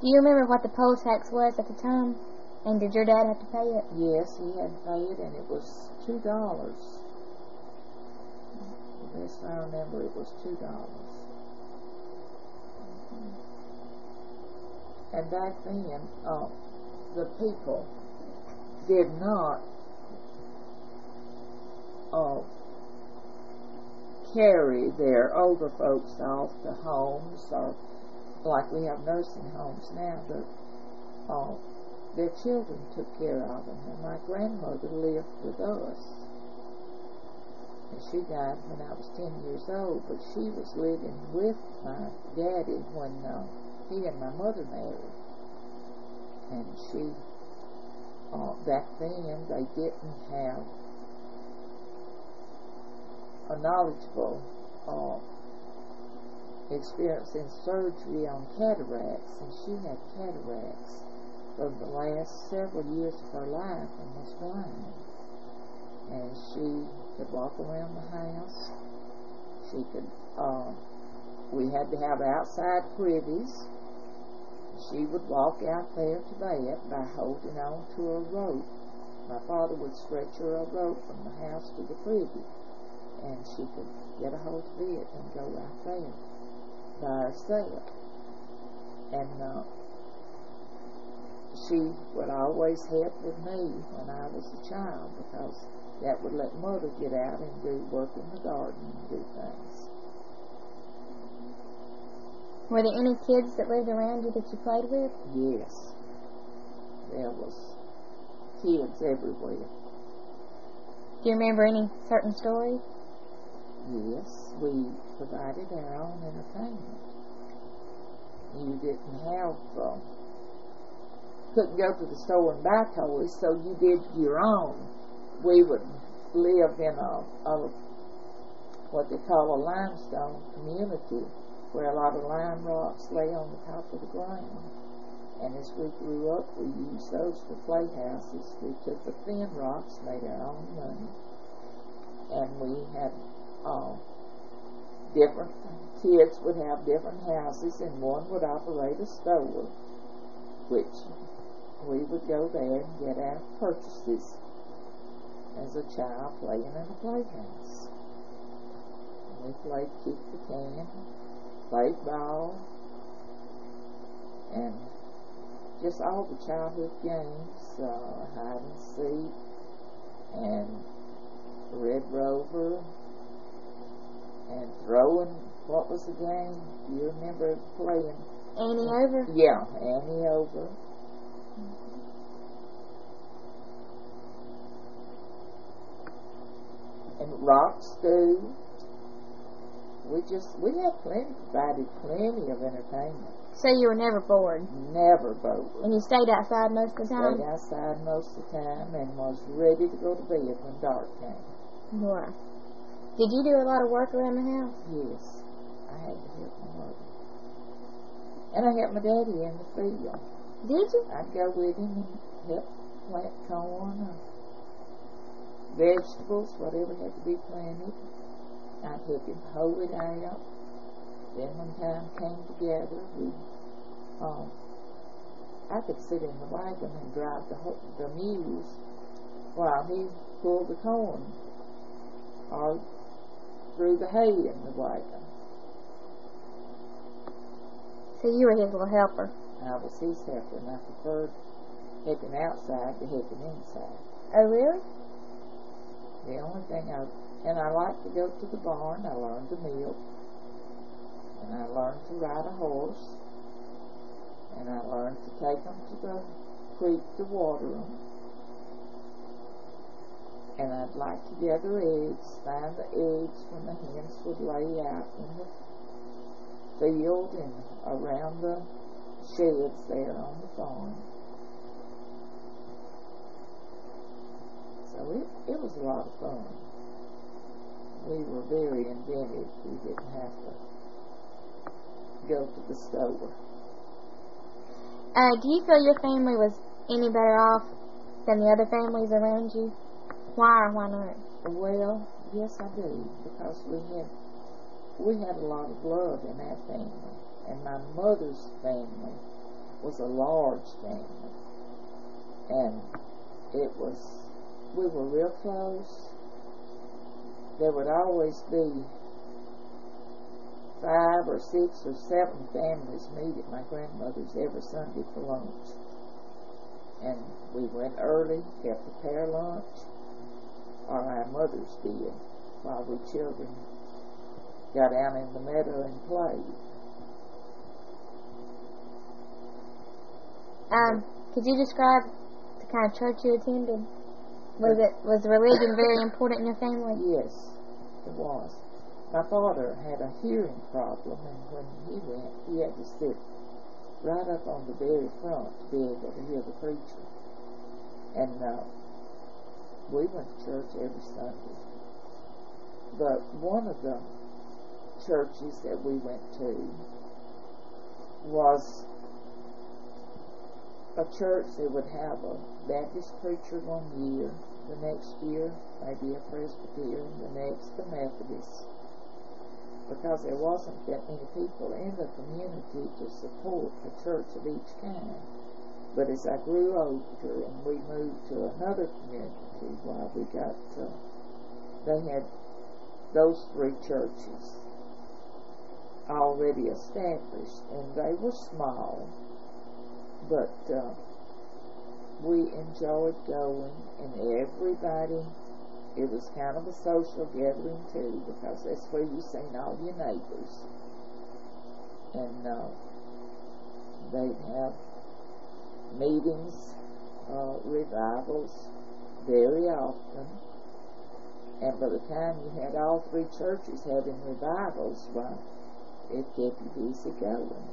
Do you remember what the poll tax was at the time? And did your dad have to pay it? Yes, he had to pay it, and it was $2. The best I remember, it was $2. And back then, the people did not carry their older folks off to homes, or like we have nursing homes now, but their children took care of them. And my grandmother lived with us, and she died when I was 10 years old, but she was living with my daddy when he and my mother married. And she, back then, they didn't have a knowledgeable experience in surgery on cataracts, and she had cataracts for the last several years of her life and was blind. And she could walk around the house. She could, we had to have outside privies. She would walk out there to bed by holding on to a rope. My father would stretch her a rope from the house to the privy, and she could get a hold of it and go out there by herself. And she would always help with me when I was a child, because that would let Mother get out and do work in the garden and do things. Were there any kids that lived around you that you played with? Yes. There was kids everywhere. Do you remember any certain story? Yes, we provided our own entertainment. You didn't have, couldn't go to the store and buy toys, so you did your own. We would live in a what they call a limestone community, where a lot of lime rocks lay on the top of the ground. And as we grew up, we used those for playhouses. We took the thin rocks, made our own money, and we had different kids would have different houses, and one would operate a store, which we would go there and get our purchases as a child playing in a playhouse. And we played kick the can, played ball, and just all the childhood games, hide and seek, and Red Rover, and throwing. What was the game? Do you remember playing? Annie Over? Yeah, Annie Over. And Rock Stew. We had provided plenty of entertainment. So you were never bored? Never bored. And you stayed outside most of the time? Stayed outside most of the time and was ready to go to bed when dark came. Wow. Did you do a lot of work around the house? Yes. I had to help my mother. And I helped my daddy in the field. Did you? I'd go with him and help plant corn or vegetables, whatever had to be planted. I'd help him hoe it out. Then when time came together, I could sit in the wagon and drive the mules while he pulled the corn or threw the hay in the wagon. So you were his little helper? I was his helper, and I preferred helping outside to helping inside. Oh, really? The only thing I liked to go to the barn. I learned to milk, and I learned to ride a horse, and I learned to take them to the creek to water them. And I'd like to gather eggs, find the eggs when the hens would lay out in the field and around the sheds there on the farm. So it was a lot of fun. We were very inventive. We didn't have to go to the store. Do you feel your family was any better off than the other families around you? Why or why not? Well, yes, I do, because we had a lot of love in our family, and my mother's family was a large family, and we were real close. There would always be 5 or 6 or 7 families meet at my grandmother's every Sunday for lunch. And we went early, helped prepare lunch, or our mothers did, while we children got out in the meadow and played. Could you describe the kind of church you attended? Was religion very important in your family? Yes, it was. My father had a hearing problem, and when he went, he had to sit right up on the very front to be able to hear the preacher. And we went to church every Sunday. But one of the churches that we went to was a church that would have a Baptist preacher one year, the next year maybe a Presbyterian, the next a Methodist, because there wasn't that many people in the community to support a church of each kind. But as I grew older and we moved to another community while we got they had those 3 churches already established, and they were small, but we enjoyed going, and everybody, it was kind of a social gathering too, because that's where you seen all your neighbors. And they'd have meetings, revivals very often, and by the time you had all 3 churches having revivals, well, it kept you busy going.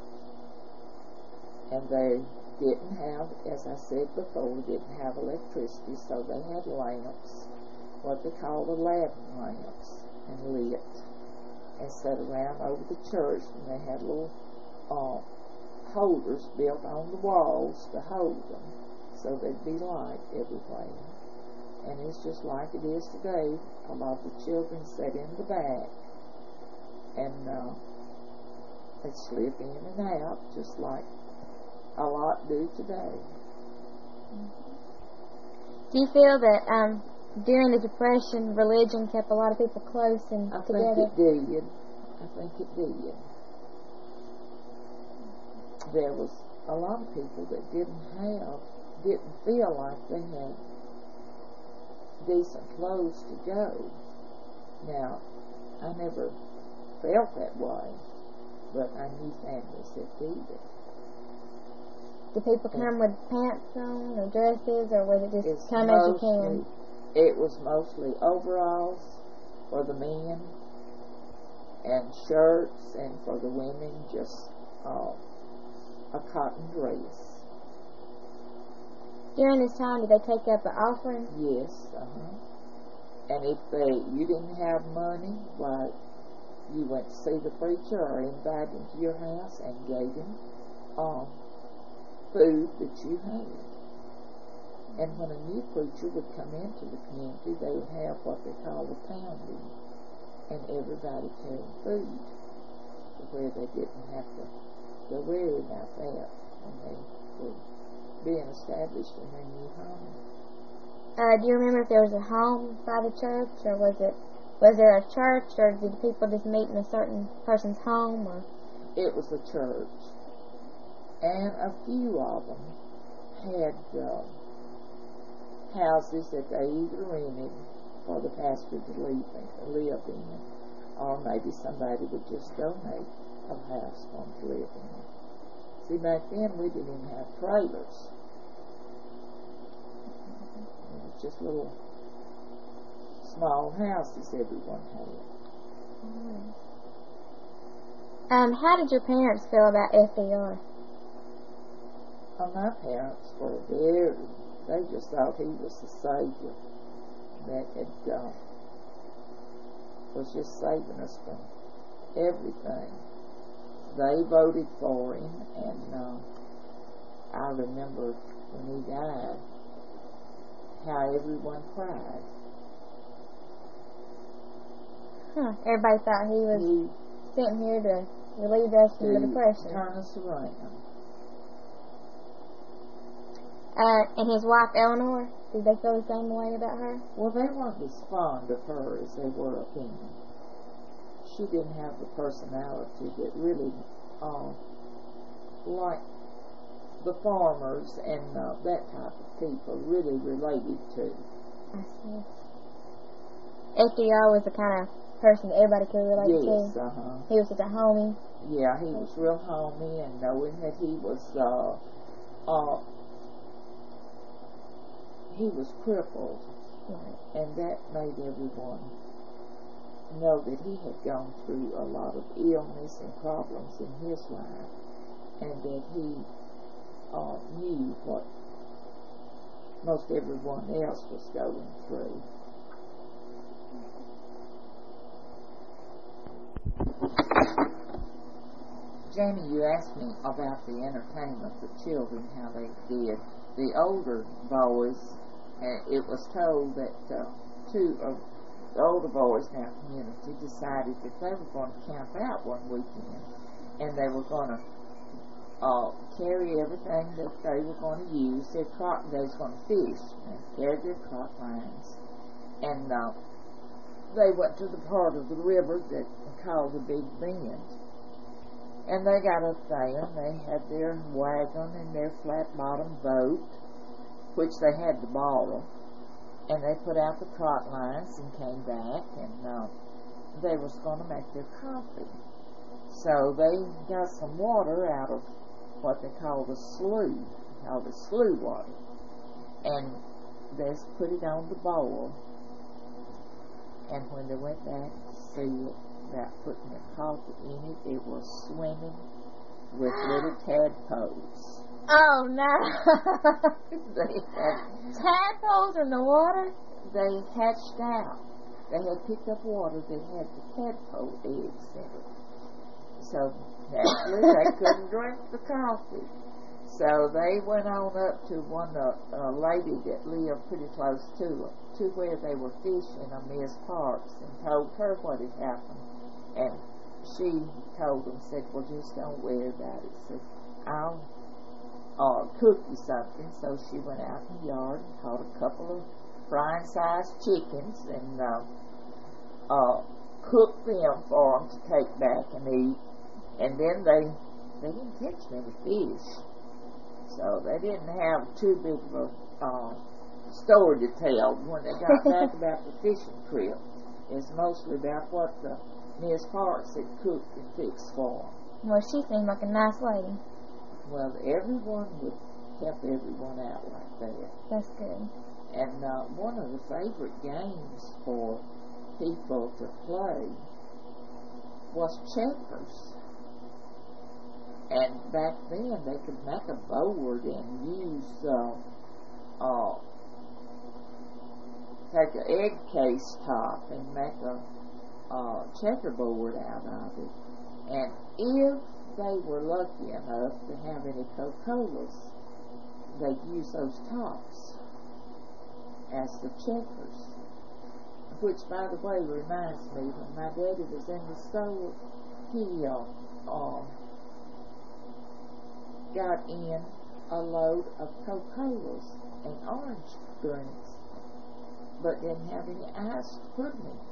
And they didn't have, as I said before, didn't have electricity, so they had lamps, what they called the Latin lamps, and lit, and set around over the church, and they had little holders built on the walls to hold them, so there'd be light everywhere. And it's just like it is today. A lot of the children sat in the back, and they slip in and out, just like a lot do today. Do you feel that during the Depression, religion kept a lot of people close and together? I think it did. There was a lot of people that didn't feel like they had decent clothes to go. Now, I never felt that way, but I knew families that did. Did people come with pants on or dresses, or was it just come as you can? It was mostly overalls for the men and shirts, and for the women just a cotton dress. During this time, did they take up an offering? Yes, And if you didn't have money, why, you went to see the preacher or invited him to your house and gave him food that you had. And when a new preacher would come into the community, they would have what they call a pounding, and everybody carried food, where they didn't have to go worry about that when they were being established in their new home. Do you remember if there was a home by the church, or was there a church, or did people just meet in a certain person's home? Or it was a church, and a few of them had houses that they either rented for the pastor to live in, or maybe somebody would just donate a house for them to live in. See, back then we didn't even have trailers. It was just little small houses everyone had. How did your parents feel about FDR? Well, my parents were they just thought he was the Savior that was just saving us from everything. They voted for him, and I remember when he died, how everyone cried. Everybody thought he was sitting here to relieve us from the Depression. Turn us around. And his wife Eleanor, did they feel the same way about her? Well, they weren't as fond of her as they were of him. She didn't have the personality that really, like the farmers and that type of people really related to. I see. FDR was the kind of person that everybody could relate to. Yes, He was such a homie. Yeah, he was real homey, and knowing that he was crippled, Right. and that made everyone know that he had gone through a lot of illness and problems in his life, and that he knew what most everyone else was going through. Jamie, you asked me about the entertainment for children, how they did. The older boys, it was told that two of the older boys in our community decided that they were going to camp out one weekend, and they were going to carry everything that they were going to use. They was going to fish and carry their trot lines, and they went to the part of the river that called the Big Bend. And they got up there, and they had their wagon and their flat-bottom boat, which they had to borrow. And they put out the trot lines and came back, and they was going to make their coffee. So they got some water out of what they call the slough, called the slough water. And they put it on the boil. And when they went back to see it, about putting the coffee in it, it was swimming with little tadpoles. Oh no! They had Tadpoles in the water? They hatched out. They had picked up water that had the tadpole eggs in it. So naturally they couldn't drink the coffee. So they went on up to a lady that lived pretty close to where they were fishing on Miss Parks, and told her what had happened. And she told them, said, well, just don't worry about it. Said, I'll cook you something. So she went out in the yard and caught a couple of frying-sized chickens and cooked them for them to take back and eat. And then they didn't catch many fish. So they didn't have too big of a story to tell when they got back about the fishing trip. It's mostly about what the Miss Parks had cooked and fixed for them. Well, she seemed like a nice lady. Well, everyone would help everyone out like that. That's good. And one of the favorite games for people to play was checkers. And back then they could make a board and use take an egg case top and make a checkerboard out of it. And if they were lucky enough to have any Coca-Colas, they'd use those tops as the checkers. Which, by the way, reminds me, when my daddy was in the store, he got in a load of Coca-Colas and orange drinks, but didn't have any ice to put in it.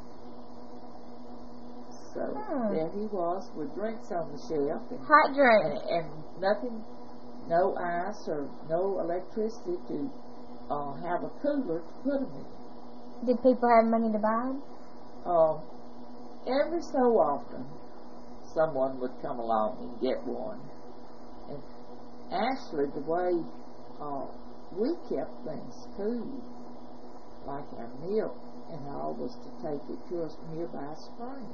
So there he was with drinks on the shelf. And, hot drinks. And nothing, no ice or no electricity to have a cooler to put them in. Did people have money to buy them? Every so often, someone would come along and get one. And actually, the way we kept things too, like our milk and all, was to take it to a nearby spring.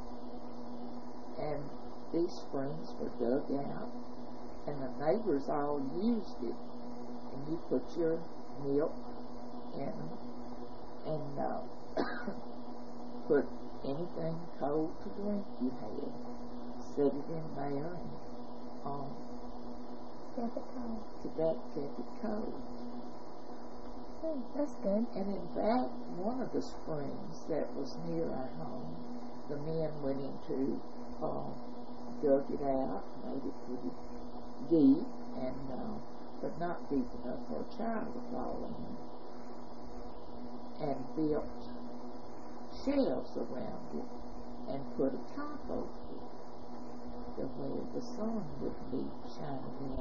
And these springs were dug out, and the neighbors all used it. And you put your milk in them, and put anything cold to drink you had, set it in there, and kept it cold. That kept it cold. That's good. And in fact, one of the springs that was near our home, the men went into, dug it out, made it pretty deep, and but not deep enough for a child to fall in, and built shelves around it and put a top over it, the way the sun would be shining in.